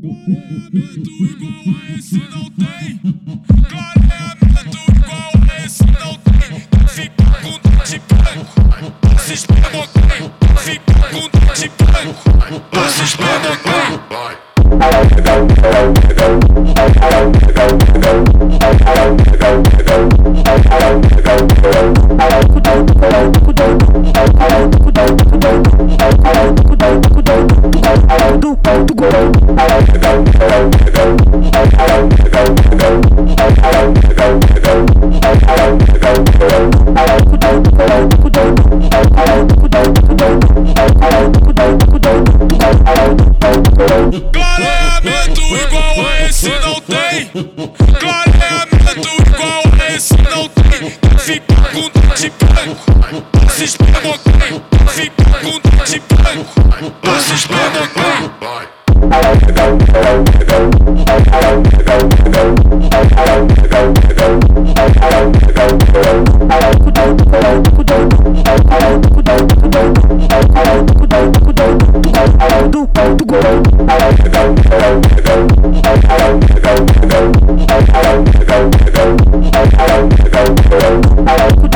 Clareamento igual a esse não tem. Clareamento igual a esse não tem. Fica com dor de branco, vocês pegam quem? Fica com dor de branco, vocês pegam quem? Clareamento igual a esse não tem. Clareamento igual a esse não tem. Fica com dor de branco, vocês pegam quem? Fica com dor de branco, vocês pegam quem? Do